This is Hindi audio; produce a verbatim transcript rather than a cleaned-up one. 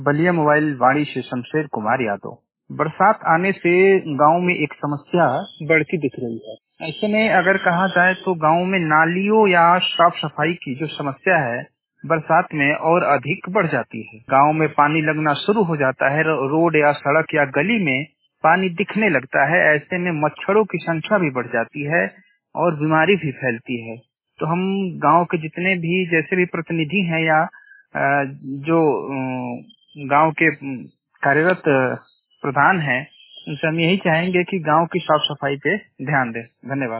बलिया मोबाइल वाणी से शमशेर कुमार यादव। बरसात आने से गांव में एक समस्या बढ़ती दिख रही है। ऐसे में अगर कहा जाए तो गांव में नालियों या साफ सफाई की जो समस्या है बरसात में और अधिक बढ़ जाती है। गांव में पानी लगना शुरू हो जाता है, रोड या सड़क या गली में पानी दिखने लगता है। ऐसे में मच्छरों की संख्या भी बढ़ जाती है और बीमारी भी फैलती है। तो हम गांव के जितने भी जैसे भी प्रतिनिधि हैं या अ, जो गांव के कार्यरत प्रधान हैं, उनसे हम यही चाहेंगे कि गांव की साफ सफाई पे ध्यान दें। धन्यवाद।